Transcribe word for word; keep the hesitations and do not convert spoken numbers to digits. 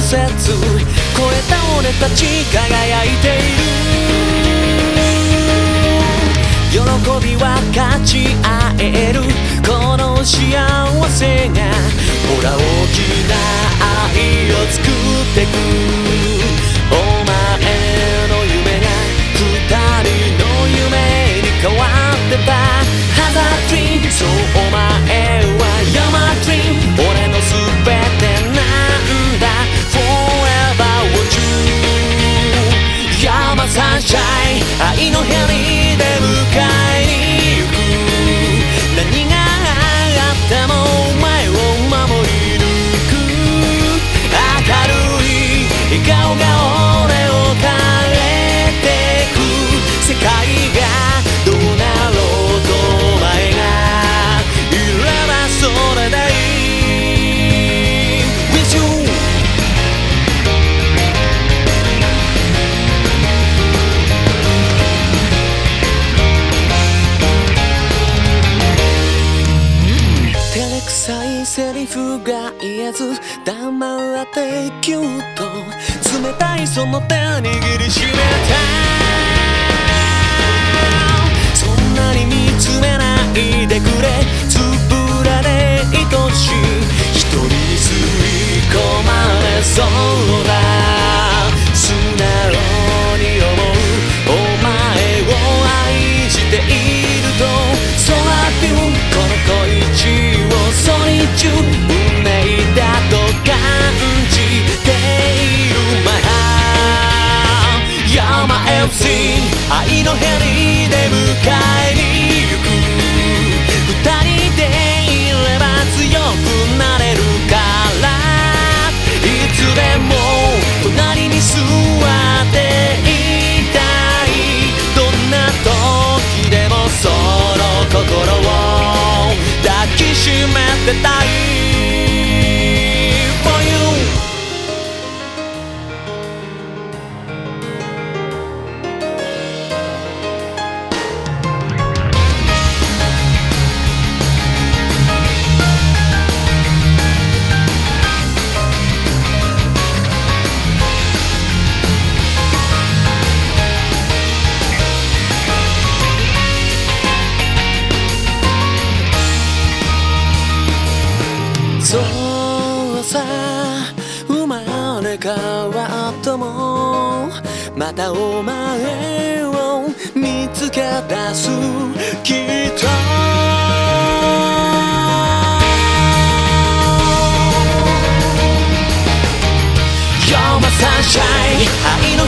節超えた俺たち輝いている。喜びは勝ち合えるこの幸せがほら大きな愛を作ってく。お前の夢が二人の夢に変わってた。Has a dream そうお前は You're my dream 俺の全てなんだ Forever with you You're my sunshine 愛のヘリで迎えに行く。何があってもお前を守り抜く。明るい笑顔が俺を変えてく。世界がどうなろうとお前がいればそれでいい With you照れくさいセリフが言えず黙ってぎゅっと冷たいその手握りしめた。そんなに見つめないでくれ。つぶらで愛しい一人に吸い込まれそうだ。素直に思うお前を愛していると。So love you この恋路をソリチュ運命だと感じている My heart You're my everything 愛のヘリで迎えに行く。二人でいれば強くなれるからいつでも隣に座っていたい。どんな時でもその心を抱きしめてたい For youそうさ生まれ変わってもまたお前を見つけ出すきっと。You're my sunshine